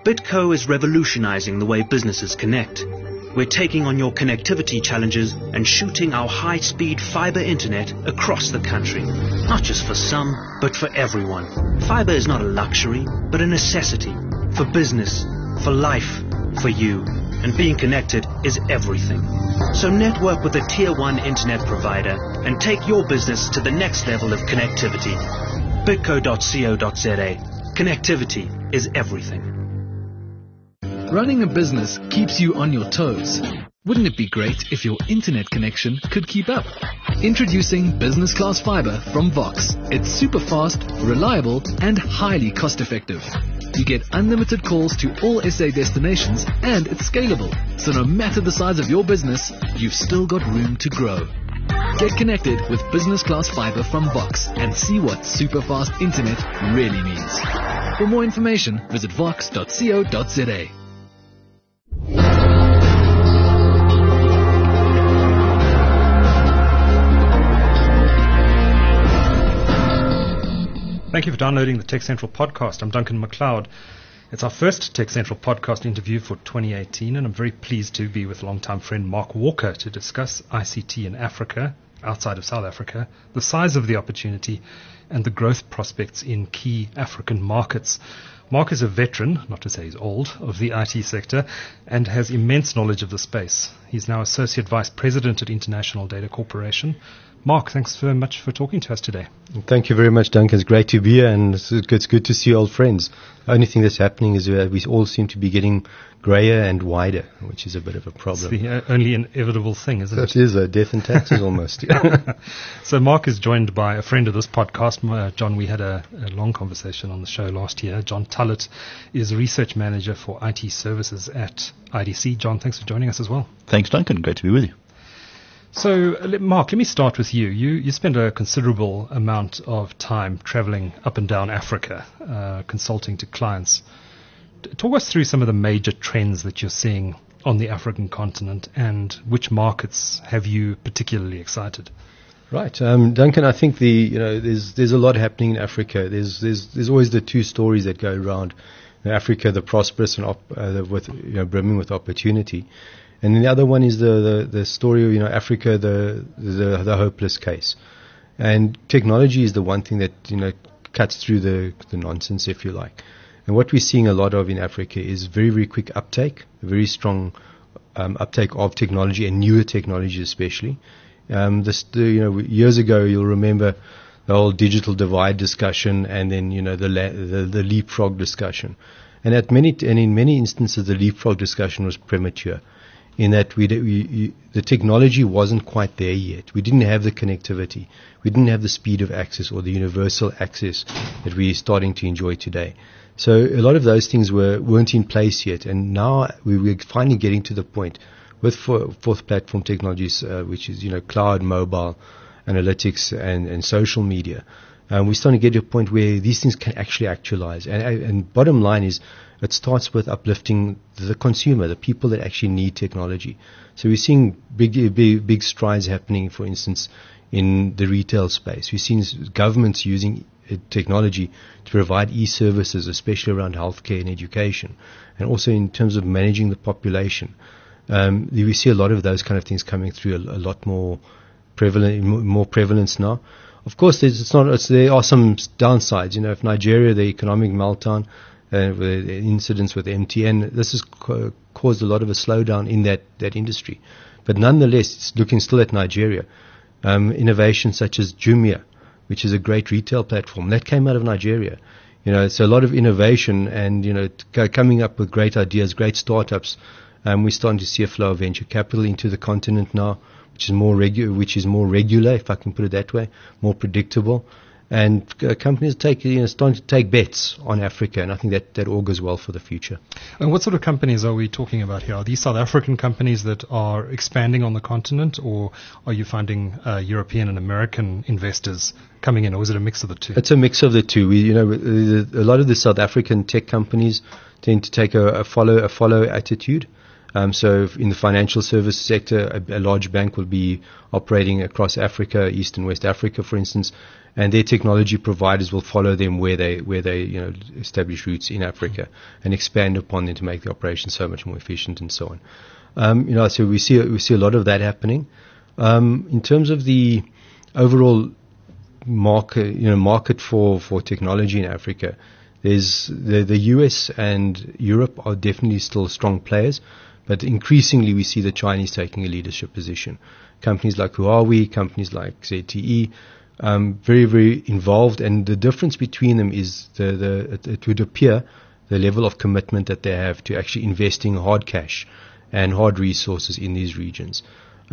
Bitco is revolutionizing the way businesses connect. We're taking on your connectivity challenges and shooting our high-speed fiber internet across the country. Not just for some, but for everyone. Fiber is not a luxury, but a necessity. For business, for life, for you. And being connected is everything. So network with a Tier 1 internet provider and take your business to the next level of connectivity. Bitco.co.za. Connectivity is everything. Running a business keeps you on your toes. Wouldn't it be great if your internet connection could keep up? Introducing Business Class Fiber from Vox. It's super fast, reliable, and highly cost effective. You get unlimited calls to all SA destinations, and it's scalable. So no matter the size of your business, you've still got room to grow. Get connected with Business Class Fiber from Vox and see what super fast internet really means. For more information, visit vox.co.za. Thank you for downloading the Tech Central podcast. I'm Duncan McLeod. It's our first Tech Central podcast interview for 2018, and I'm very pleased to be with longtime friend Mark Walker to discuss ICT in Africa, outside of South Africa, the size of the opportunity, and the growth prospects in key African markets. Mark is a veteran, not to say he's old, of the IT sector and has immense knowledge of the space. He's now Associate Vice President at International Data Corporation. Mark, thanks very much for talking to us today. Thank you very much, Duncan. It's great to be here, and it's good to see old friends. The only thing that's happening is we all seem to be getting grayer and wider, which is a bit of a problem. It's the only inevitable thing, isn't it? That is death and taxes almost. So Mark is joined by a friend of this podcast, John. We had a long conversation on the show last year. John Tullett is Research Manager for IT Services at IDC. John, thanks for joining us as well. Thanks, Duncan. Great to be with you. So, Mark, let me start with you. You spend a considerable amount of time traveling up and down Africa, consulting to clients. Talk us through some of the major trends that you're seeing on the African continent, and which markets have you particularly excited? Right, Duncan. I think there's a lot happening in Africa. There's always the two stories that go around. Africa, the prosperous and brimming with opportunity. And then the other one is the story of Africa, the hopeless case, and technology is the one thing that cuts through the nonsense, if you like. And what we're seeing a lot of in Africa is very, very quick uptake, very strong uptake of technology and newer technology, especially. Years ago, you'll remember the whole digital divide discussion, and then the leapfrog discussion. And in many instances, the leapfrog discussion was premature, in that the technology wasn't quite there yet. We didn't have the connectivity. We didn't have the speed of access or the universal access that we're starting to enjoy today. So a lot of those things weren't in place yet, and now we're finally getting to the point with fourth platform technologies, which is cloud, mobile, analytics, and social media. We're starting to get to a point where these things can actually actualize. And bottom line is, it starts with uplifting the consumer, the people that actually need technology. So we're seeing big strides happening, for instance, in the retail space. We're seeing governments using technology to provide e-services, especially around healthcare and education, and also in terms of managing the population. We see a lot of those kind of things coming through a lot more prevalence now. Of course, there are some downsides. If Nigeria, the economic meltdown, the incidents with MTN, this has caused a lot of a slowdown in that industry. But nonetheless, it's looking still at Nigeria. Innovations such as Jumia, which is a great retail platform, that came out of Nigeria. It's a lot of innovation and, coming up with great ideas, great startups. We're starting to see a flow of venture capital into the continent now, which is more regular, if I can put it that way, more predictable. And companies starting to take bets on Africa, and I think that augurs well for the future. And what sort of companies are we talking about here? Are these South African companies that are expanding on the continent, or are you finding European and American investors coming in, or is it a mix of the two? It's a mix of the two. A lot of the South African tech companies tend to take a follow attitude. So in the financial service sector, a large bank will be operating across Africa, East and West Africa, for instance, and their technology providers will follow them where they establish roots in Africa and expand upon them to make the operation so much more efficient and so on. So we see a lot of that happening. In terms of the overall market for technology in Africa, there's the US and Europe are definitely still strong players, but increasingly we see the Chinese taking a leadership position. Companies like Huawei, companies like ZTE, very, very involved, and the difference between them is it would appear the level of commitment that they have to actually investing hard cash and hard resources in these regions.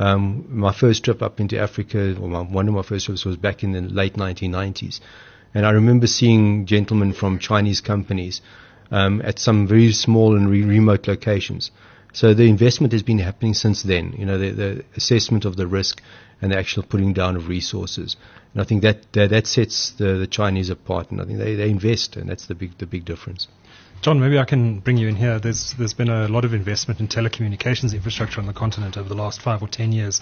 My first trip up into Africa, one of my first trips was back in the late 1990s, and I remember seeing gentlemen from Chinese companies at some very small and remote locations. So the investment has been happening since then, the assessment of the risk and the actual putting down of resources. And I think that sets the Chinese apart, and I think they invest, and that's the big difference. John, maybe I can bring you in here. There's been a lot of investment in telecommunications infrastructure on the continent over the last 5 or 10 years.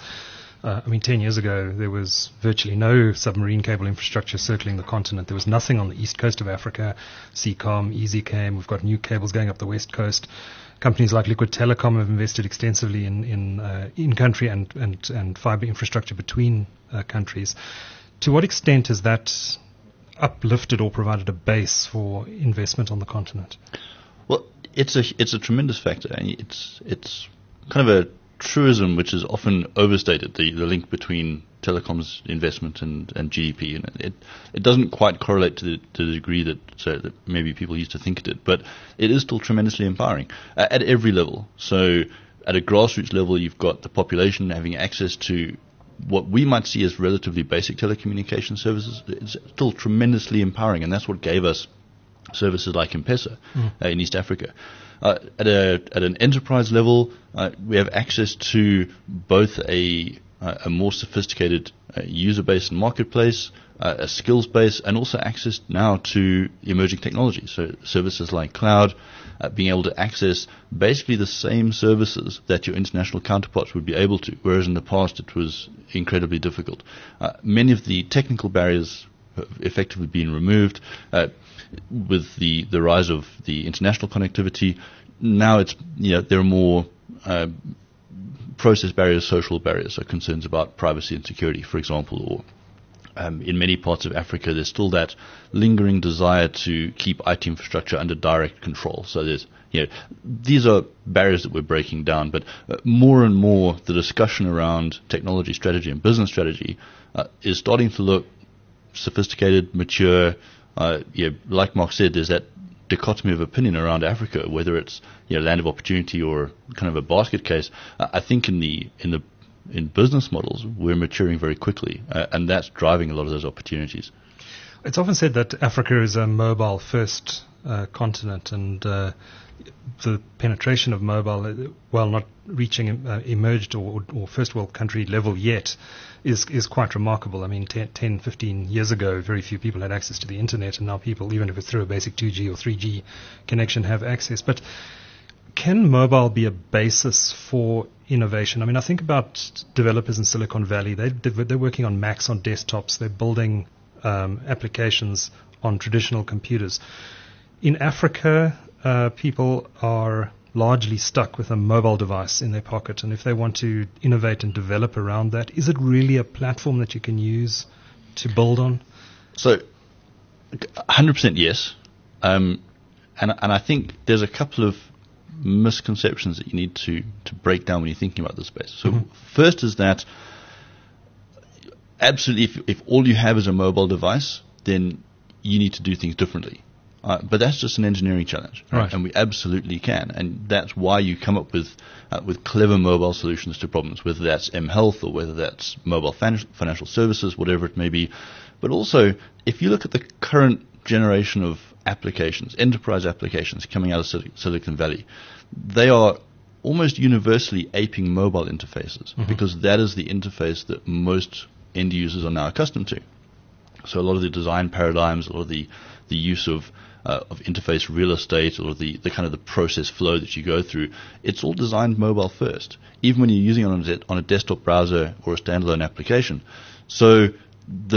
10 years ago, there was virtually no submarine cable infrastructure circling the continent. There was nothing on the east coast of Africa. Seacom, EasyCam, we've got new cables going up the west coast. Companies like Liquid Telecom have invested extensively in country and fiber infrastructure between countries. To what extent has that uplifted or provided a base for investment on the continent? Well, it's a tremendous factor, and it's kind of a truism which is often overstated, the link between telecoms investment and GDP, and it doesn't quite correlate to the degree that maybe people used to think it did, but it is still tremendously empowering at every level. So at a grassroots level, you've got the population having access to what we might see as relatively basic telecommunication services. It's still tremendously empowering, and that's what gave us services like M-Pesa in East Africa. At an enterprise level, we have access to both a more sophisticated user base and marketplace, a skills base, and also access now to emerging technologies. So services like cloud, being able to access basically the same services that your international counterparts would be able to, whereas in the past it was incredibly difficult. Many of the technical barriers have effectively been removed. With the rise of the international connectivity, now there are more process barriers, social barriers, so concerns about privacy and security, for example, or in many parts of Africa, there's still that lingering desire to keep IT infrastructure under direct control. So these are barriers that we're breaking down, but more and more the discussion around technology strategy and business strategy is starting to look sophisticated, mature. Like Mark said, there's that dichotomy of opinion around Africa, whether it's land of opportunity or kind of a basket case. I think in business models, we're maturing very quickly, and that's driving a lot of those opportunities. It's often said that Africa is a mobile-first continent, and the penetration of mobile, while not reaching emerged or first world country level yet, is quite remarkable. I mean, 10, 15 years ago, very few people had access to the internet, and now people, even if it's through a basic 2G or 3G connection, have access. But can mobile be a basis for innovation? I mean, I think about developers in Silicon Valley. They're working on Macs on desktops. They're building applications on traditional computers. In Africa, people are largely stuck with a mobile device in their pocket, and if they want to innovate and develop around that, is it really a platform that you can use to build on? So, 100% yes. And I think there's a couple of misconceptions that you need to break down when you're thinking about this space. So first is that absolutely if all you have is a mobile device, then you need to do things differently. But that's just an engineering challenge, right? And we absolutely can, and that's why you come up with clever mobile solutions to problems, whether that's mHealth or whether that's mobile financial services, whatever it may be. But also, if you look at the current generation of applications, enterprise applications coming out of Silicon Valley, they are almost universally aping mobile interfaces, because that is the interface that most end users are now accustomed to. So a lot of the design paradigms, a lot of the use of interface real estate, or the kind of the process flow that you go through, it's all designed mobile first, even when you're using it on a desktop browser or a standalone application. So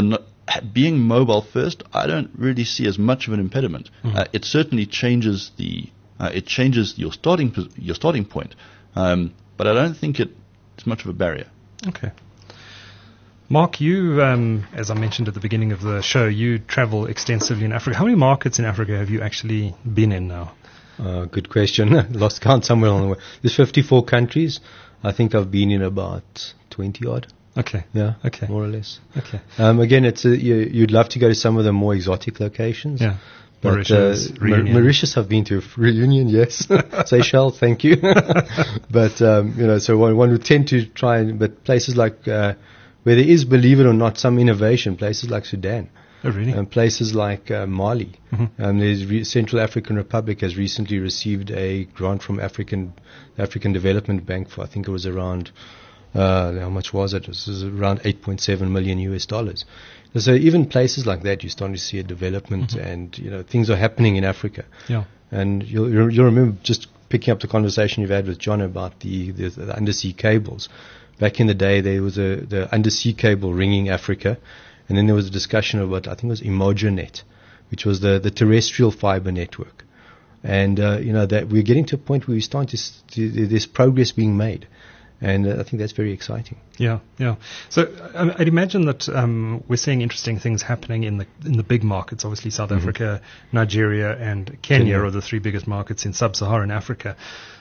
being mobile first, I don't really see as much of an impediment. It certainly changes your starting point, but I don't think it's much of a barrier. Okay. Mark, you, as I mentioned at the beginning of the show, you travel extensively in Africa. How many markets in Africa have you actually been in now? Good question. Lost count somewhere along the way. There's 54 countries. I think I've been in about 20 odd. Okay. Yeah. Okay. More or less. Okay. Again, you'd love to go to some of the more exotic locations. Yeah. But, Mauritius, Reunion. Mauritius, I've been to. Reunion, yes. Seychelles, thank you. But so one would tend to try, but places like where there is, believe it or not, some innovation. Places like Sudan. Oh, really? And places like Mali. Central African Republic has recently received a grant from African Development Bank for, I think it was around, how much was it? It was around $8.7 million US. So even places like that, you're starting to see a development, and things are happening in Africa. Yeah. And you'll remember, just picking up the conversation you've had with John about the undersea cables. Back in the day, there was the undersea cable ringing Africa. And then there was a discussion about, I think it was Imogenet, which was the terrestrial fiber network. And, that we're getting to a point where we're starting to there's progress being made. And I think that's very exciting. Yeah, yeah. So I'd imagine that we're seeing interesting things happening in the big markets. Obviously, South Africa, Nigeria, and Kenya are the three biggest markets in sub-Saharan Africa.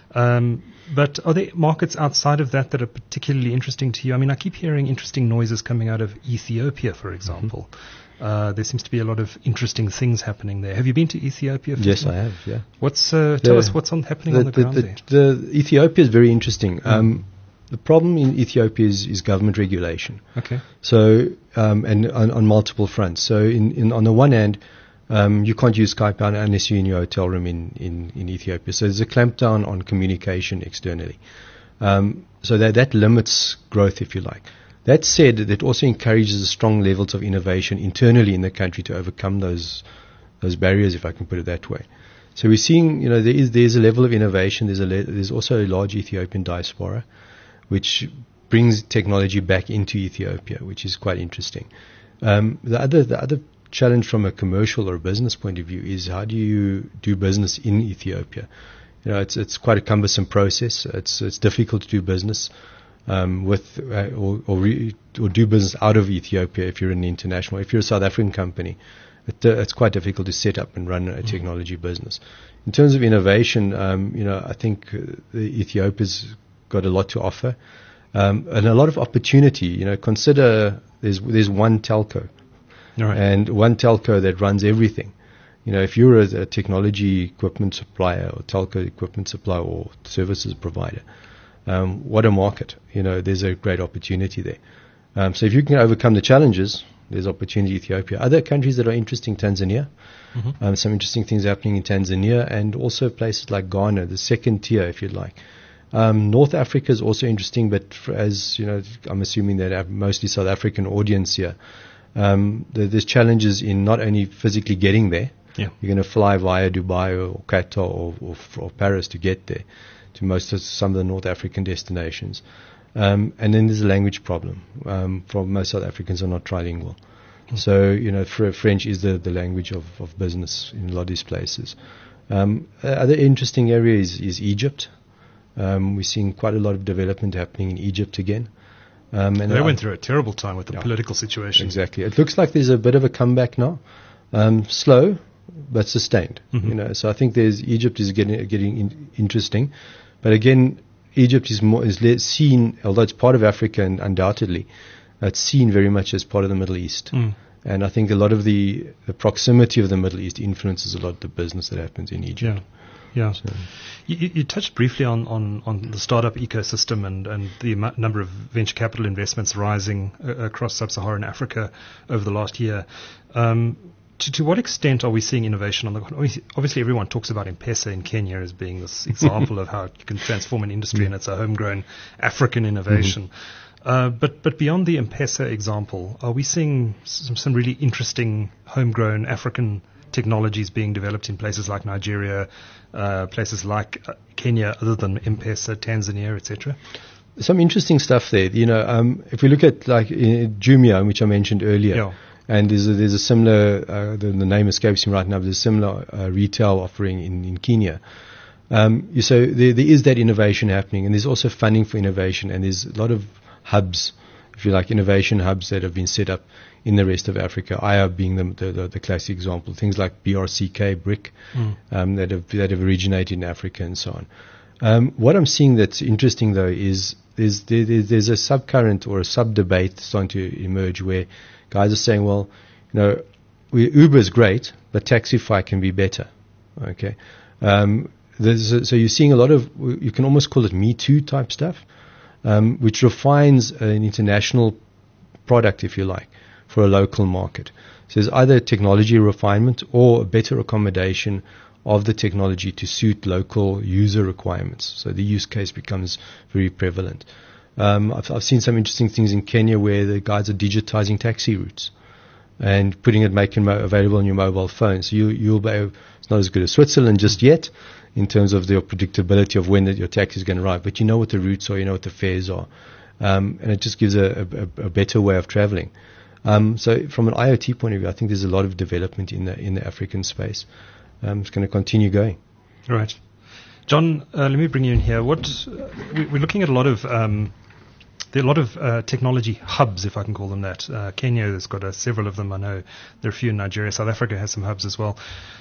But are there markets outside of that are particularly interesting to you? I mean, I keep hearing interesting noises coming out of Ethiopia, for example. There seems to be a lot of interesting things happening there. Have you been to Ethiopia? Yes, I have, yeah. Tell us what's happening on the ground there. Ethiopia is very interesting. The problem in Ethiopia is government regulation. Okay. So, and on multiple fronts. So on the one hand, you can't use Skype unless you're in your hotel room in Ethiopia. So there's a clampdown on communication externally. So that limits growth, if you like. That said, that also encourages strong levels of innovation internally in the country to overcome those barriers, if I can put it that way. So we're seeing, there's a level of innovation. There's also a large Ethiopian diaspora, which brings technology back into Ethiopia, which is quite interesting. The other challenge from a commercial or business point of view is, how do you do business in Ethiopia? It's quite a cumbersome process. It's difficult to do business with or do business out of Ethiopia if you're an international. If you're a South African company, it's quite difficult to set up and run a technology business. In terms of innovation, I think Ethiopia's got a lot to offer, and a lot of opportunity. Consider there's one telco. Right. And one telco that runs everything. If you're a technology equipment supplier or telco equipment supplier or services provider, what a market. There's a great opportunity there. So if you can overcome the challenges, there's opportunity in Ethiopia. Other countries that are interesting, Tanzania. Some interesting things happening in Tanzania, and also places like Ghana, the second tier, if you'd like. North Africa is also interesting, but as I'm assuming that I have mostly South African audience here. There's challenges in not only physically getting there. Yeah. You're going to fly via Dubai or Qatar or Paris to get there, to some of the North African destinations. And then there's a language problem. For most South Africans are not trilingual. So, French is the language of business in a lot of these places. Other interesting area is Egypt. We're seeing quite a lot of development happening in Egypt again. And they went through a terrible time with the political situation. Exactly. It looks like there's a bit of a comeback now. Slow, but sustained. So I think Egypt is getting interesting. But again, Egypt is seen, although it's part of Africa and undoubtedly, it's seen very much as part of the Middle East. And I think a lot of the proximity of the Middle East influences a lot of the business that happens in Egypt. Yeah. So. You touched briefly on the startup ecosystem and the number of venture capital investments rising across sub-Saharan Africa over the last year. To what extent are we seeing innovation on the ground? Obviously, everyone talks about M-Pesa in Kenya as being this example of how you can transform an industry, and it's a homegrown African innovation. But beyond the M-Pesa example, are we seeing some really interesting homegrown African technologies being developed in places like Nigeria, places like Kenya, other than M-Pesa, Tanzania, etc.? Some interesting stuff there. If we look at like Jumia, which I mentioned earlier, And there's a similar, the name escapes me right now, but there's a similar retail offering in Kenya. So there is that innovation happening, and there's also funding for innovation, and there's a lot of hubs, if you like, innovation hubs that have been set up in the rest of Africa. IHUB being the classic example. Things like BRCK, BRIC, that have originated in Africa and so on. What I'm seeing that's interesting though is there's a subcurrent or a sub-debate starting to emerge where guys are saying, well, Uber is great, but Taxify can be better. Okay. So you're seeing a lot of, you can almost call it Me Too type stuff, which refines an international product, if you like, for a local market. So there's either technology refinement or a better accommodation of the technology to suit local user requirements. So the use case becomes very prevalent. I've seen some interesting things in Kenya where the guys are digitizing taxi routes and making available on your mobile phone. So you'll be able, it's not as good as Switzerland just yet in terms of the predictability of when your taxi is going to arrive, but you know what the routes are, you know what the fares are, and it just gives a better way of traveling. So from an IoT point of view, I think there's a lot of development in the African space. It's going to continue going. Right. John, let me bring you in here. We're looking at a lot of there are a lot of technology hubs, if I can call them that. Kenya has got several of them. I know there are a few in Nigeria. South Africa has some hubs as well.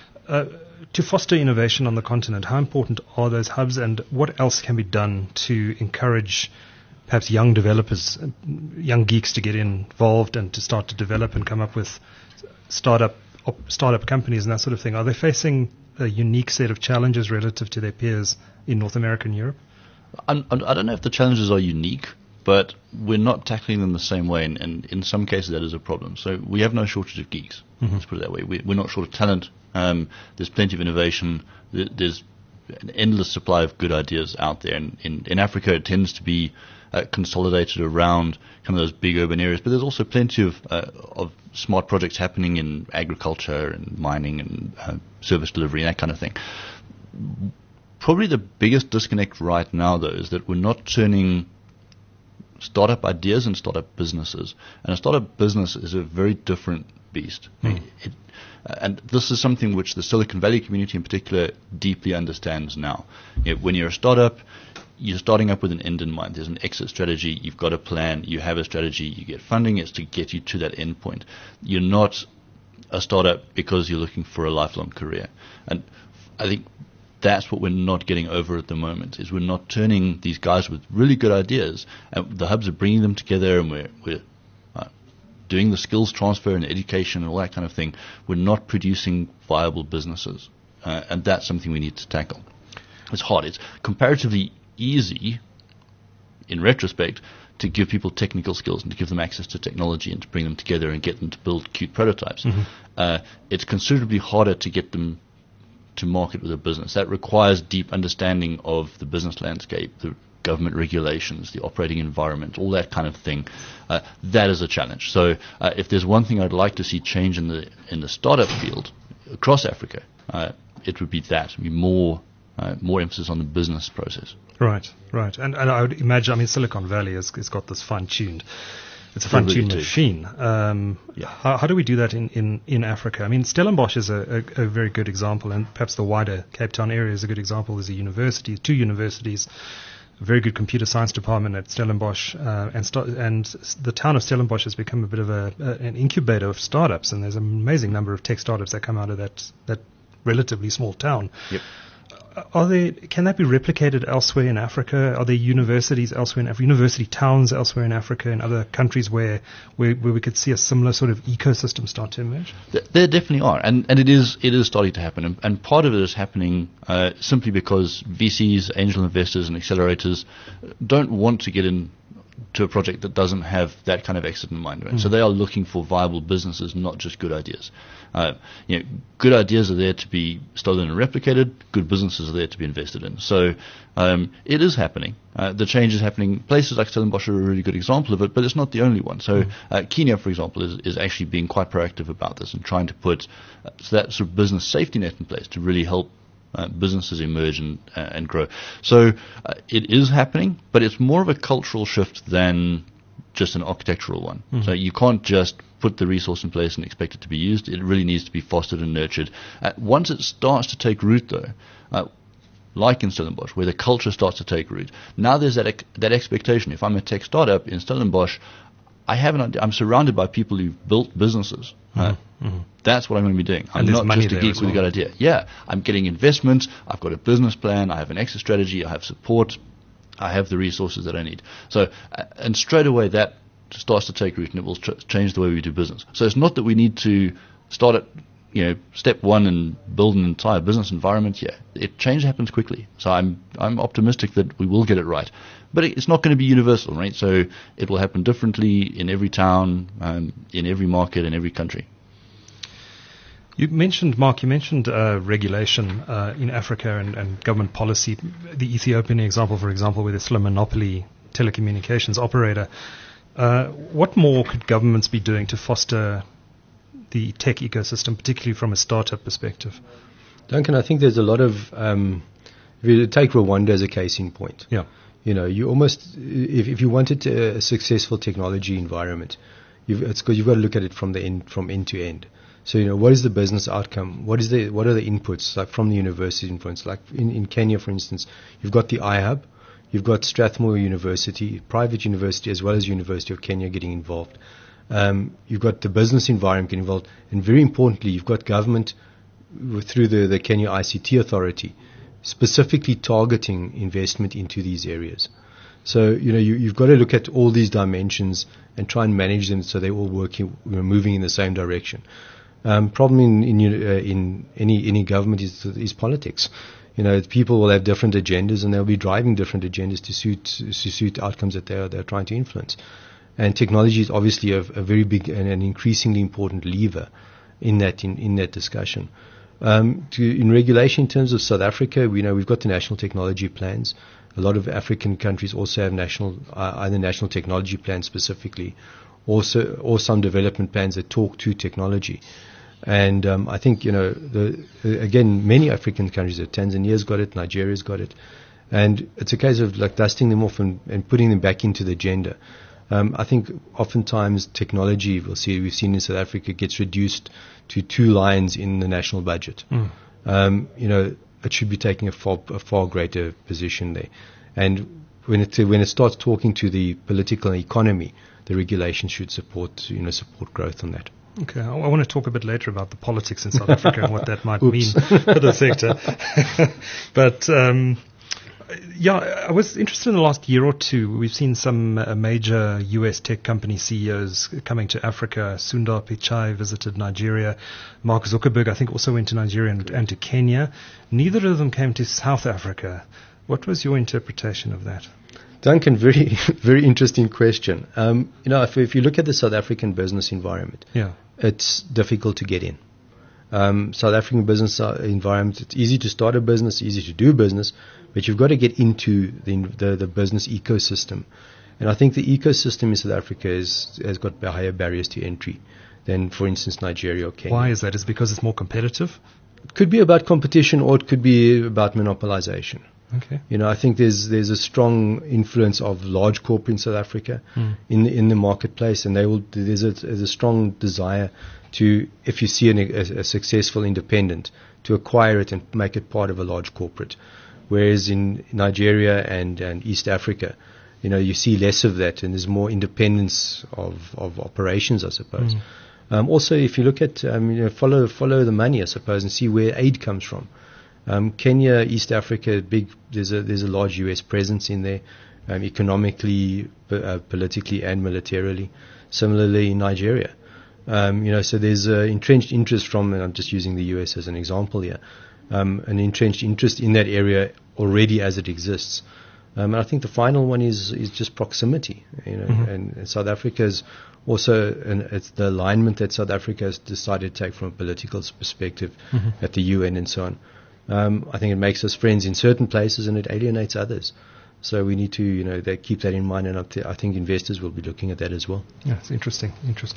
To foster innovation on the continent, how important are those hubs, and what else can be done to encourage perhaps young developers, young geeks to get involved and to start to develop and come up with startup companies and that sort of thing? Are they facing a unique set of challenges relative to their peers in North America and Europe? I don't know if the challenges are unique, but we're not tackling them the same way, and in some cases that is a problem. So we have no shortage of geeks, let's put it that way. We're not short of talent. There's plenty of innovation. There's an endless supply of good ideas out there. And in Africa, it tends to be consolidated around kind of those big urban areas. But there's also plenty of smart projects happening in agriculture and mining and service delivery and that kind of thing. Probably the biggest disconnect right now, though, is that we're not turning startup ideas and startup businesses. And a startup business is a very different beast. And this is something which the Silicon Valley community in particular deeply understands now. When you're a startup, you're starting up with an end in mind. There's an exit strategy. You've got a plan. You have a strategy. You get funding. It's to get you to that end point. You're not a startup because you're looking for a lifelong career. And I think that's what we're not getting over at the moment, is we're not turning these guys with really good ideas, and the hubs are bringing them together, and we're doing the skills transfer and education and all that kind of thing. We're not producing viable businesses, and that's something we need to tackle. It's hard. It's comparatively easy, in retrospect, to give people technical skills and to give them access to technology and to bring them together and get them to build cute prototypes. It's considerably harder to get them to market with a business. That requires deep understanding of the business landscape, the government regulations, the operating environment, all that kind of thing. That is a challenge. So if there's one thing I'd like to see change in the startup field across Africa, it would be that. It'd be more emphasis on the business process. Right. And I would imagine, Silicon Valley has got this fine-tuned. It's a fine-tuned machine. How do we do that in Africa? Stellenbosch is a very good example, and perhaps the wider Cape Town area is a good example. There's two universities, a very good computer science department at Stellenbosch, and the town of Stellenbosch has become a bit of an incubator of startups, and there's an amazing number of tech startups that come out of that relatively small town. Yep. Can that be replicated elsewhere in Africa? Are there universities elsewhere in Africa, university towns elsewhere in Africa, in other countries where we could see a similar sort of ecosystem start to emerge? There definitely are, and it is starting to happen. And part of it is happening simply because VCs, angel investors, and accelerators don't want to get in to a project that doesn't have that kind of exit in mind. Right? So they are looking for viable businesses, not just good ideas. Good ideas are there to be stolen and replicated. Good businesses are there to be invested in. So it is happening. The change is happening. Places like Stellenbosch are a really good example of it, but it's not the only one. So Kenya, for example, is actually being quite proactive about this and trying to put that sort of business safety net in place to really help businesses emerge and grow. So it is happening, but it's more of a cultural shift than just an architectural one. So you can't just put the resource in place and expect it to be used. It really needs to be fostered and nurtured. Once it starts to take root, though, like in Stellenbosch, where the culture starts to take root, now there's that expectation. If I'm a tech startup in Stellenbosch, I'm surrounded by people who've built businesses. That's what I'm going to be doing. I'm not just a geek with a good idea. Yeah, I'm getting investments. I've got a business plan. I have an exit strategy. I have support. I have the resources that I need. So, and straight away that starts to take root, and it will change the way we do business. So it's not that we need to start at step one and build an entire business environment. Yeah, change happens quickly. So I'm optimistic that we will get it right. But it's not going to be universal, right? So it will happen differently in every town, in every market, in every country. Mark, you mentioned regulation in Africa and government policy. The Ethiopian example, for example, with a slim monopoly telecommunications operator. What more could governments be doing to foster the tech ecosystem, particularly from a startup perspective? Duncan, I think there's a lot of, if you take Rwanda as a case in point. Yeah. You almost, if you wanted a successful technology environment, it's because you've got to look at it from end to end. So, what is the business outcome? What are the inputs, like from the university influence? Like in Kenya, for instance, you've got the iHub, you've got Strathmore University, private university, as well as University of Kenya getting involved. You've got the business environment getting involved. And very importantly, you've got government through the Kenya ICT Authority specifically targeting investment into these areas. So, you've got to look at all these dimensions and try and manage them so they're all working, moving in the same direction. Problem in any government is politics. People will have different agendas, and they'll be driving different agendas to suit outcomes that they're trying to influence. And technology is obviously a very big and an increasingly important lever in that discussion. In regulation, in terms of South Africa, we've got the national technology plans. A lot of African countries also have either national technology plans specifically, or some development plans that talk to technology. And I think again, many African countries, Tanzania's got it, Nigeria's got it, and it's a case of like dusting them off and putting them back into the agenda. I think oftentimes technology, we've seen in South Africa, gets reduced to 2 lines in the national budget. It should be taking a far greater position there. And when it starts talking to the political economy, the regulation should support growth on that. Okay, I want to talk a bit later about the politics in South Africa and what that might mean for the sector. But I was interested in the last year or two. We've seen some major US tech company CEOs coming to Africa. Sundar Pichai visited Nigeria. Mark Zuckerberg, I think, also went to Nigeria and to Kenya. Neither of them came to South Africa. What was your interpretation of that? Duncan, very, very interesting question. If you look at the South African business environment, it's difficult to get in. South African business environment, it's easy to start a business, easy to do business, but you've got to get into the business ecosystem. And I think the ecosystem in South Africa has got higher barriers to entry than, for instance, Nigeria or Kenya. Why is that? Is it because it's more competitive? It could be about competition, or it could be about monopolization. Okay. I think there's a strong influence of large corporate in South Africa in the marketplace, and there's a strong desire to, if you see a successful independent, to acquire it and make it part of a large corporate. Whereas in Nigeria and East Africa, you see less of that, and there's more independence of operations, I suppose. Also, if you look at follow the money, I suppose, and see where aid comes from. Kenya, East Africa, there's a large US presence in there, economically, politically, and militarily. Similarly, in Nigeria, so there's entrenched interest from, and I'm just using the US as an example here, an entrenched interest in that area already as it exists. And I think the final one is just proximity, and South Africa's also, and it's the alignment that South Africa has decided to take from a political perspective at the UN and so on. I think it makes us friends in certain places and it alienates others. So we need to, keep that in mind, and I think investors will be looking at that as well. Yeah, it's interesting.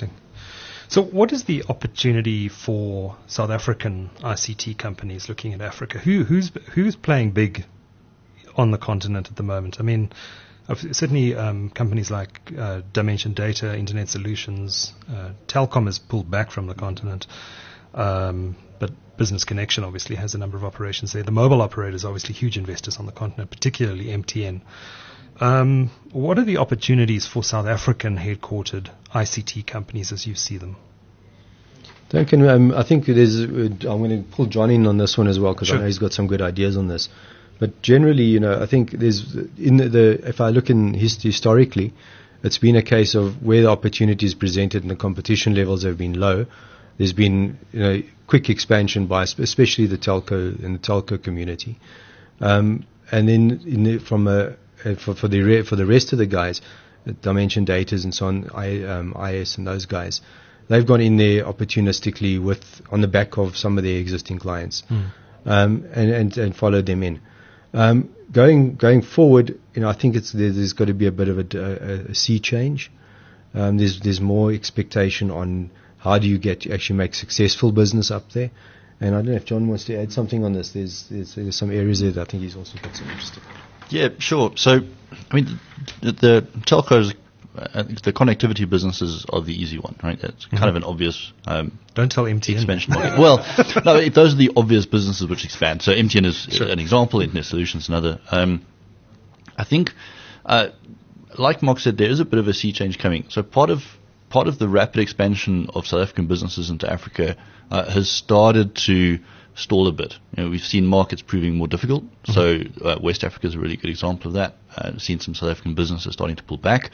So what is the opportunity for South African ICT companies looking at Africa? Who's playing big on the continent at the moment? I mean, Certainly, companies like Dimension Data, Internet Solutions, Telkom has pulled back from the continent, but Business Connection obviously has a number of operations there. The mobile operators are obviously huge investors on the continent, particularly MTN. What are the opportunities for South African headquartered ICT companies as you see them? Duncan, I think it is. I'm going to pull John in on this one as well because Sure. I know he's got some good ideas on this. But generally, I think there's if I look in historically, it's been a case of where the opportunities presented and the competition levels have been low. There's been quick expansion by especially the telco community, and then for the rest of the guys, Dimension Datas and so on, IS and those guys, they've gone in there opportunistically on the back of some of their existing clients, and followed them in. Going forward, I think there's got to be a bit of a sea change. There's more expectation on how do you actually make successful business up there. And I don't know if John wants to add something on this. There's some areas there that I think he's also got some interest in. Yeah, sure. So, I mean, the telcos, the connectivity businesses are the easy one, right? It's kind of an obvious Don't tell MTN. expansion market. Well, no, those are the obvious businesses which expand. So MTN is an example, Internet Solutions another. I think, like Mark said, there is a bit of a sea change coming. So part of the rapid expansion of South African businesses into Africa has started to stall a bit. We've seen markets proving more difficult. So West Africa is a really good example of that. Seen some South African businesses starting to pull back.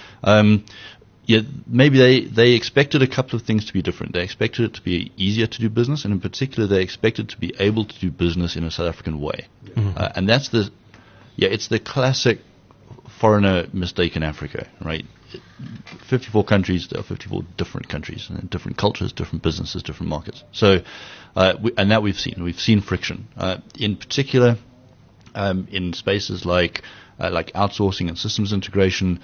Maybe they expected a couple of things to be different. They expected it to be easier to do business, and in particular, they expected to be able to do business in a South African way. And that's it's the classic foreigner mistake in Africa, right? 54 countries, there are 54 different countries, and different cultures, different businesses, different markets. So, and that we've seen friction, in particular, in spaces like outsourcing and systems integration.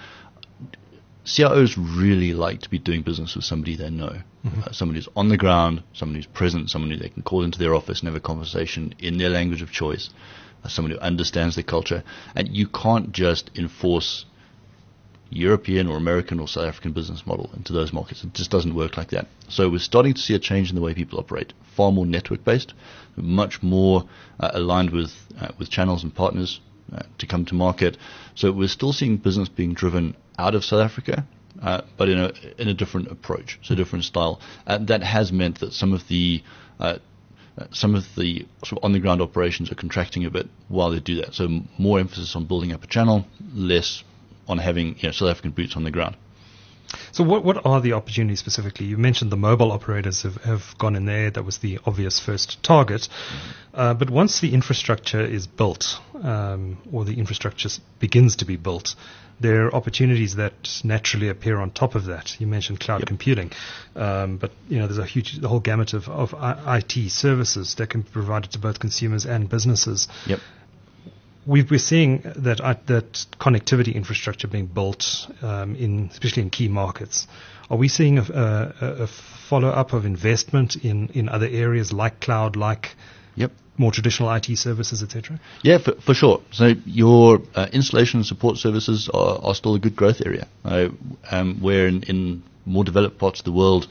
CIOs really like to be doing business with somebody they know, somebody who's on the ground, somebody who's present, somebody they can call into their office and have a conversation in their language of choice, somebody who understands their culture. And you can't just enforce European or American or South African business model into those markets. It just doesn't work like that. So we're starting to see a change in the way people operate, far more network-based, much more aligned with channels and partners to come to market. So we're still seeing business being driven out of South Africa, but in a different approach, so different style. And that has meant that some of the sort of on-the-ground operations are contracting a bit while they do that. So more emphasis on building up a channel, less on having South African boots on the ground. So what are the opportunities specifically? You mentioned the mobile operators have gone in there. That was the obvious first target. But once the infrastructure is built, or the infrastructure begins to be built, there are opportunities that naturally appear on top of that. You mentioned cloud computing, but there's the whole gamut of IT services that can be provided to both consumers and businesses. Yep. We're seeing that connectivity infrastructure being built, especially in key markets. Are we seeing a follow-up of investment in other areas like cloud, like more traditional IT services, etc.? Yeah, for sure. So your installation and support services are still a good growth area. Where in more developed parts of the world,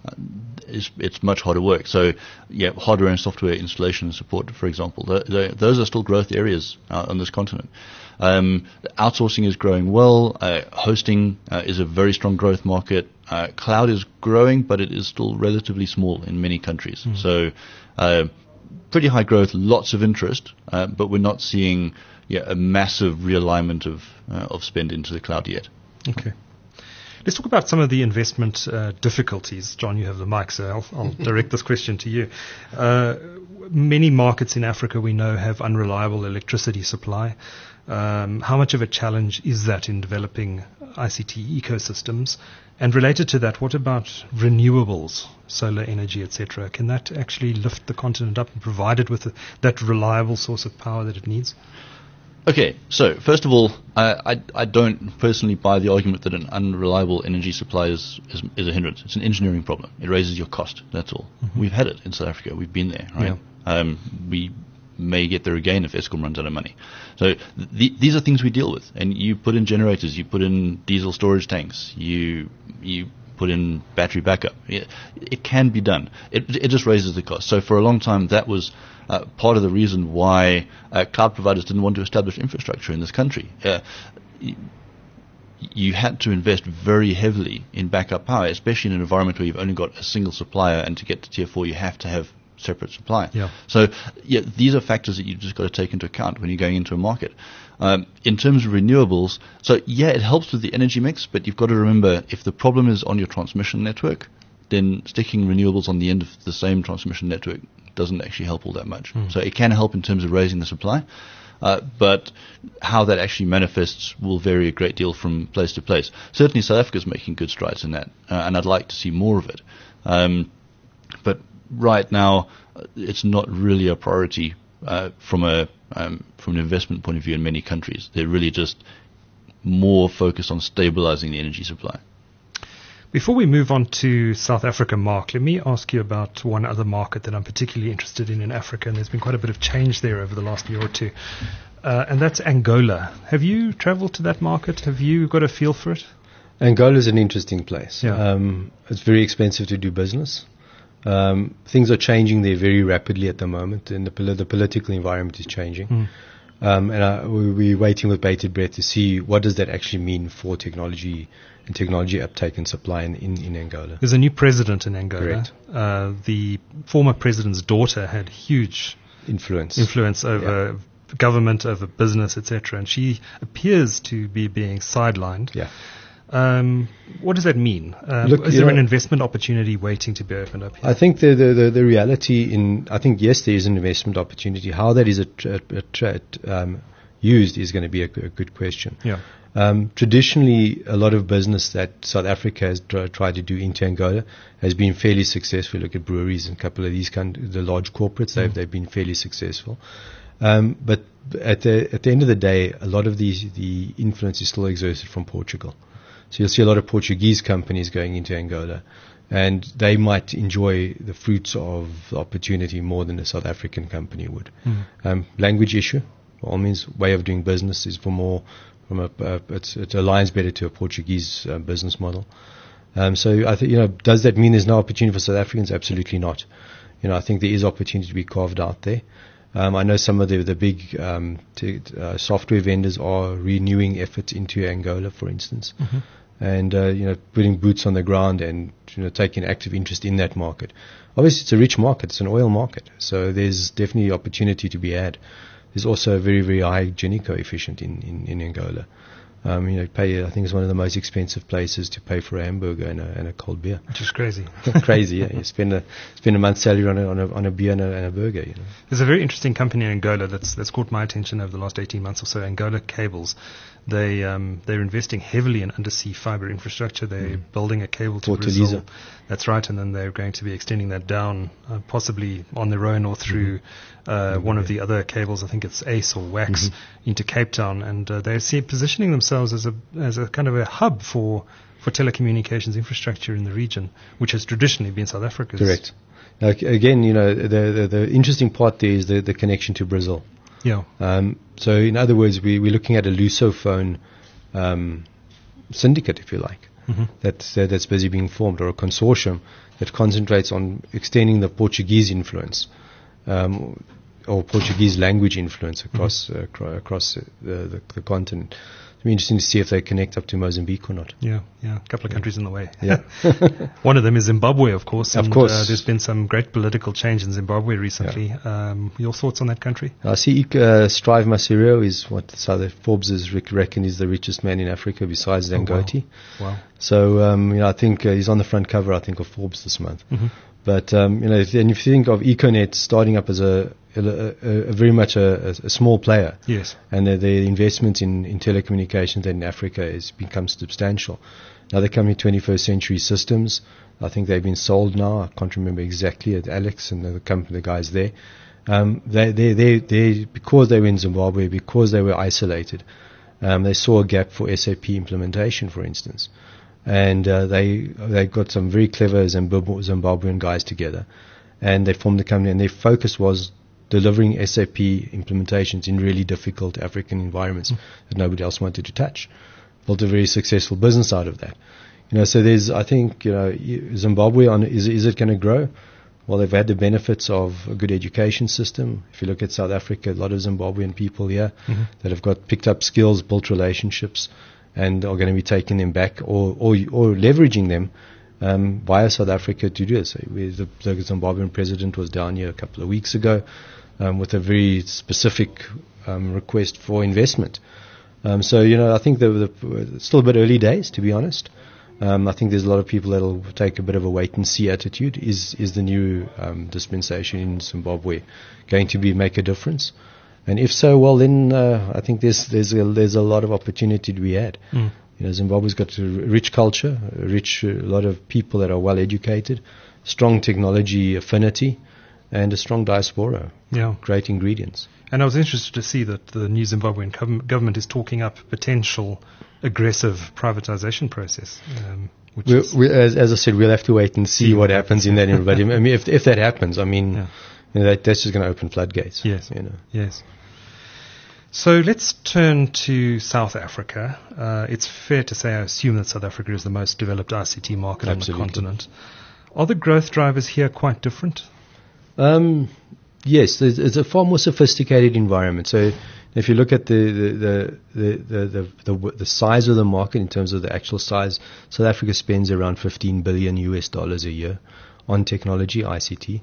it's much harder work. So, hardware and software installation and support, for example, those are still growth areas on this continent. Outsourcing is growing well. Hosting is a very strong growth market. Cloud is growing, but it is still relatively small in many countries. So, pretty high growth, lots of interest, but we're not seeing a massive realignment of spend into the cloud yet. Okay. Let's talk about some of the investment difficulties. John, you have the mic, so I'll direct this question to you. Many markets in Africa we know have unreliable electricity supply. How much of a challenge is that in developing ICT ecosystems? And related to that, what about renewables, solar energy, etc.? Can that actually lift the continent up and provide it with that reliable source of power that it needs? Okay, so first of all, I don't personally buy the argument that an unreliable energy supply is a hindrance. It's an engineering problem. It raises your cost, that's all. We've had it in South Africa. We've been there, right? may get their gain if Eskom runs out of money. So these are things we deal with. And you put in generators, you put in diesel storage tanks, you put in battery backup. It can be done. It just raises the cost. So for a long time, that was part of the reason why cloud providers didn't want to establish infrastructure in this country. You had to invest very heavily in backup power, especially in an environment where you've only got a single supplier, and to get to tier 4 you have to have separate supply. Yeah. So these are factors that you've just got to take into account when you're going into a market. In terms of renewables, so it helps with the energy mix, but you've got to remember, if the problem is on your transmission network, then sticking renewables on the end of the same transmission network doesn't actually help all that much. So it can help in terms of raising the supply, but how that actually manifests will vary a great deal from place to place. Certainly South Africa is making good strides in that, and I'd like to see more of it. But right now, it's not really a priority from an investment point of view in many countries. They're really just more focused on stabilizing the energy supply. Before we move on to South Africa, Mark, let me ask you about one other market that I'm particularly interested in Africa, and there's been quite a bit of change there over the last year or two, and that's Angola. Have you traveled to that market? Have you got a feel for it? Angola is an interesting place. Yeah. It's very expensive to do business. Things are changing there very rapidly at the moment, and the political environment is changing. And we're waiting with bated breath to see what does that actually mean for technology and technology uptake and supply in Angola. There's a new president in Angola. Correct. The former president's daughter had huge Influence over government, over business, etc., and she appears to be being sidelined. Yeah. What does that mean? Look, is there an investment opportunity waiting to be opened up here? I think the reality yes, there is an investment opportunity. How that is used is going to be a good question. Yeah. Traditionally, a lot of business that South Africa has tried to do into Angola has been fairly successful. Look at breweries and a couple of these the large corporates, they've been fairly successful. But at the end of the day, a lot of the influence is still exerted from Portugal. So you'll see a lot of Portuguese companies going into Angola, and they might enjoy the fruits of the opportunity more than a South African company would. Language issue, by all means, way of doing business is it aligns better to a Portuguese business model. So I think, does that mean there's no opportunity for South Africans? Absolutely not. I think there is opportunity to be carved out there. I know some of the big software vendors are renewing efforts into Angola, for instance, and putting boots on the ground and taking active interest in that market. Obviously, it's a rich market; it's an oil market, so there's definitely opportunity to be had. There's also a very, very high Gini coefficient in Angola. I think it's one of the most expensive places to pay for a hamburger and a cold beer. Which is crazy. Crazy, yeah. You spend a month's salary on a beer and a burger. There's a very interesting company in Angola that's caught my attention over the last 18 months or so. Angola Cables. They're investing heavily in undersea fiber infrastructure. They're building a cable to Brazil. That's right, and then they're going to be extending that down, possibly on their own or through one of the other cables. I think it's ACE or WAX into Cape Town, and they're positioning themselves as a kind of a hub for telecommunications infrastructure in the region, which has traditionally been South Africa's. Correct. Again, the interesting part there is the connection to Brazil. Yeah. So in other words, we're looking at a Lusophone syndicate, if you like, that's busy being formed, or a consortium that concentrates on extending the Portuguese influence or Portuguese language influence across the continent. It'll be interesting to see if they connect up to Mozambique or not. Yeah, a couple of countries in the way. Yeah. One of them is Zimbabwe, of course. Of course. There's been some great political change in Zimbabwe recently. Yeah. Your thoughts on that country? I see Strive Masirio is what Forbes has reckoned is the richest man in Africa besides Dangote. Wow. So, I think he's on the front cover, of Forbes this month. But, and if you think of Econet starting up as a very much a small player. Yes. And the investment in telecommunications in Africa has become substantial. Now they're coming 21st Century Systems. I think they've been sold now. I can't remember exactly. Alex and the guys there. They because they were in Zimbabwe, because they were isolated, they saw a gap for SAP implementation, for instance. And they got some very clever Zimbabwean guys together, and they formed the company. And their focus was delivering SAP implementations in really difficult African environments that nobody else wanted to touch. Built a very successful business out of that. So there's, I think, Zimbabwe, is it going to grow? Well, they've had the benefits of a good education system. If you look at South Africa, a lot of Zimbabwean people here that have picked up skills, built relationships, and are going to be taking them back or leveraging them via South Africa to do this. The Zimbabwean president was down here a couple of weeks ago with a very specific request for investment. So, I think it's still a bit early days, to be honest. I think there's a lot of people that will take a bit of a wait-and-see attitude. Is the new dispensation in Zimbabwe going to make a difference? And if so, well, then I think there's a lot of opportunity to be had. Zimbabwe's got a rich culture, a lot of people that are well educated, strong technology affinity, and a strong diaspora. Yeah. Great ingredients. And I was interested to see that the new Zimbabwean government is talking up potential aggressive privatization process. As I said, we'll have to wait and see what happens in that. But I mean, if that happens, that's just going to open floodgates. Yes. Yes. So let's turn to South Africa. It's fair to say, I assume that South Africa is the most developed ICT market on the continent. Are the growth drivers here quite different? Yes, it's a far more sophisticated environment. So if you look at the size of the market in terms of the actual size, South Africa spends around $15 billion a year on technology, ICT.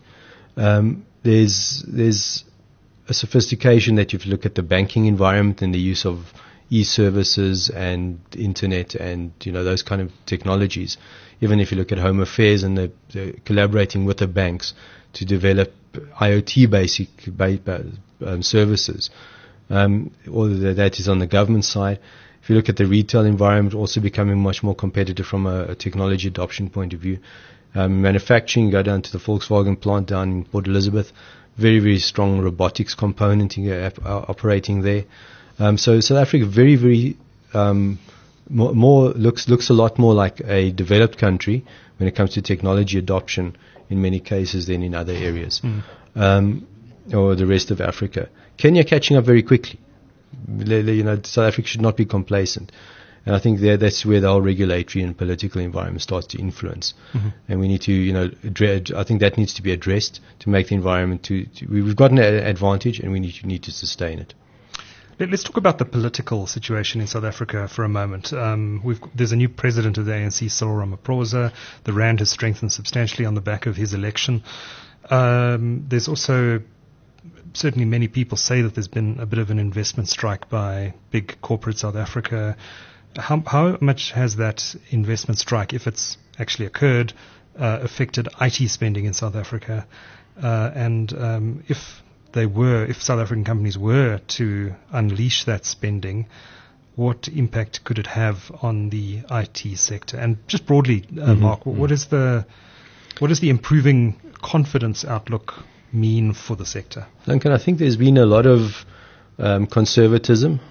There's a sophistication that if you look at the banking environment and the use of e-services and internet and those kind of technologies. Even if you look at Home Affairs and the collaborating with the banks to develop IoT basic services. All that is on the government side. If you look at the retail environment, also becoming much more competitive from a technology adoption point of view. Manufacturing, go down to the Volkswagen plant down in Port Elizabeth. Very, very strong robotics component operating there. So South Africa very, very more looks a lot more like a developed country when it comes to technology adoption in many cases than in other areas, or the rest of Africa. Kenya catching up very quickly. South Africa should not be complacent. And I think that's where the whole regulatory and political environment starts to influence. And we need to, I think that needs to be addressed to make the environment we've got an advantage and we need to sustain it. Let's talk about the political situation in South Africa for a moment. There's a new president of the ANC, Cyril Ramaphosa. The rand has strengthened substantially on the back of his election. There's also certainly many people say that there's been a bit of an investment strike by big corporate South Africa. How much has that investment strike, if it's actually occurred, affected IT spending in South Africa? And if South African companies were to unleash that spending, what impact could it have on the IT sector? And just broadly, Mark, what is the improving confidence outlook mean for the sector? Duncan, I think there's been a lot of conservatism,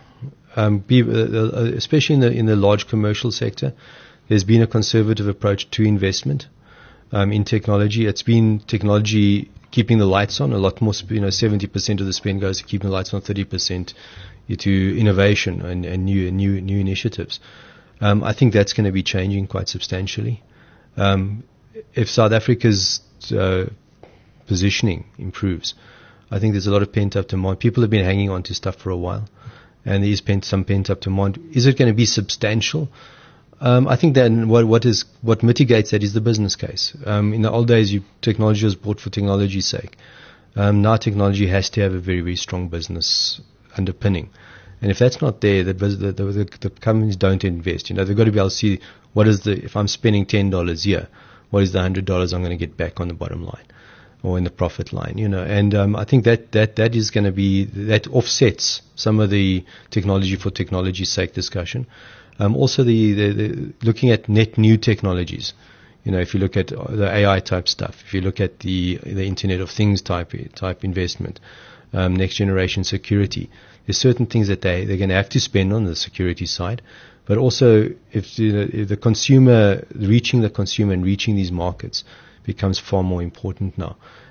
especially in the large commercial sector. There's been a conservative approach to investment in technology. It's been technology keeping the lights on. A lot more, 70% of the spend goes to keeping the lights on, 30% to innovation and new initiatives. I think that's going to be changing quite substantially. If South Africa's positioning improves, I think there's a lot of pent-up demand. People have been hanging on to stuff for a while, and there is some pent-up demand. Is it going to be substantial? I think then what mitigates that is the business case. In the old days, technology was bought for technology's sake. Now technology has to have a very, very strong business underpinning. And if that's not there, the companies don't invest. They've got to be able to see if I'm spending $10 here, what is the $100 I'm going to get back on the bottom line or in the profit line, And I think that is going to be, that offsets some of the technology for technology's sake discussion. Also, the looking at net new technologies. If you look at the AI type stuff, if you look at the Internet of Things type investment, next generation security, there's certain things that they're going to have to spend on the security side. But also, if the consumer, reaching the consumer and reaching these markets becomes far more important now.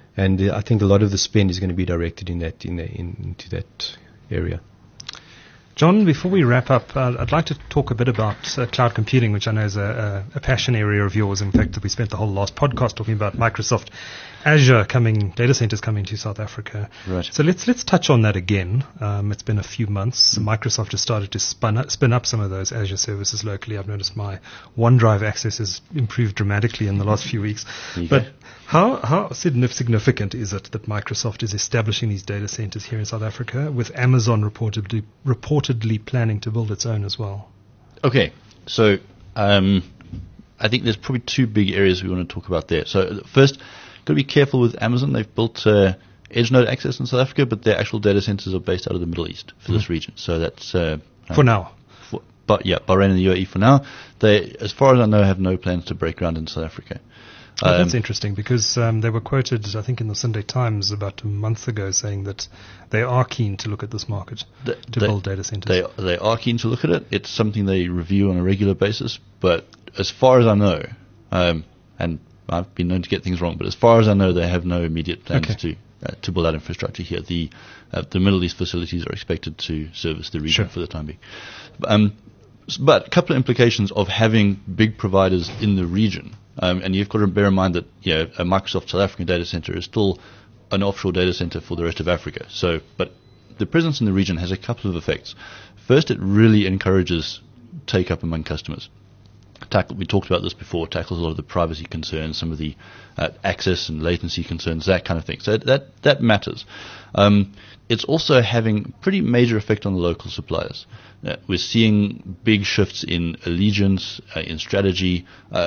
And I think a lot of the spend is going to be directed into that area. John, before we wrap up, I'd like to talk a bit about cloud computing, which I know is a passion area of yours. In fact, we spent the whole last podcast talking about Microsoft Azure data centers coming to South Africa. Right. So let's touch on that again. It's been a few months. Microsoft has started to spin up some of those Azure services locally. I've noticed my OneDrive access has improved dramatically in the last few weeks. But how significant is it that Microsoft is establishing these data centers here in South Africa, with Amazon reportedly planning to build its own as well? Okay, so I think there's probably two big areas we want to talk about there. So first, got to be careful with Amazon. They've built edge node access in South Africa, but their actual data centers are based out of the Middle East for this region. So that's for now. Bahrain and the UAE for now. They, as far as I know, have no plans to break ground in South Africa. That's interesting, because they were quoted, I think, in the Sunday Times about a month ago saying that they are keen to look at this market to build data centers. They are keen to look at it. It's something they review on a regular basis. But as far as I know, and I've been known to get things wrong, but as far as I know, they have no immediate plans to build out infrastructure here. The Middle East facilities are expected to service the region for the time being. But a couple of implications of having big providers in the region. And you've got to bear in mind that a Microsoft South African data center is still an offshore data center for the rest of Africa. So, but the presence in the region has a couple of effects. First, it really encourages take-up among customers. We talked about this before. Tackles a lot of the privacy concerns, some of the access and latency concerns, that kind of thing. So that matters. It's also having a pretty major effect on the local suppliers. We're seeing big shifts in allegiance, in strategy,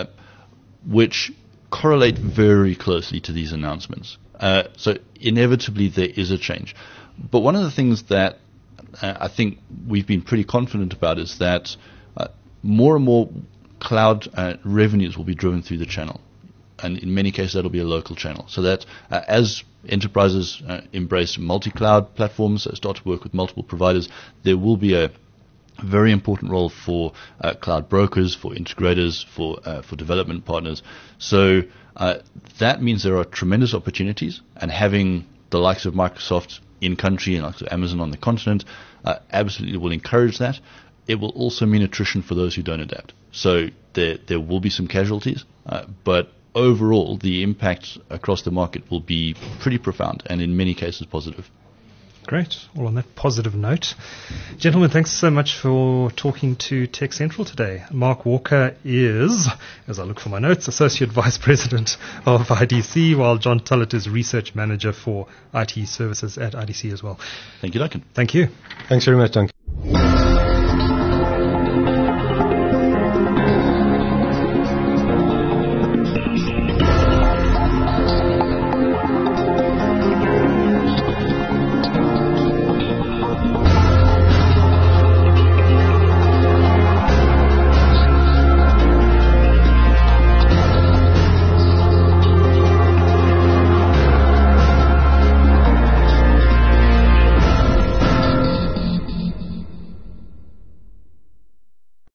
which correlate very closely to these announcements. So inevitably there is a change. But one of the things that I think we've been pretty confident about is that more and more cloud revenues will be driven through the channel. And in many cases that'll be a local channel. So that as enterprises embrace multi-cloud platforms, start to work with multiple providers, there will be a very important role for cloud brokers, for integrators, for development partners. So that means there are tremendous opportunities, and having the likes of Microsoft in country and likes of Amazon on the continent absolutely will encourage that. It will also mean attrition for those who don't adapt. So there will be some casualties, but overall the impact across the market will be pretty profound and in many cases positive. Great. Well, on that positive note, gentlemen, thanks so much for talking to Tech Central today. Mark Walker is, as I look for my notes, Associate Vice President of IDC, while John Tullett is Research Manager for IT Services at IDC as well. Thank you, Duncan. Thank you. Thanks very much, Duncan.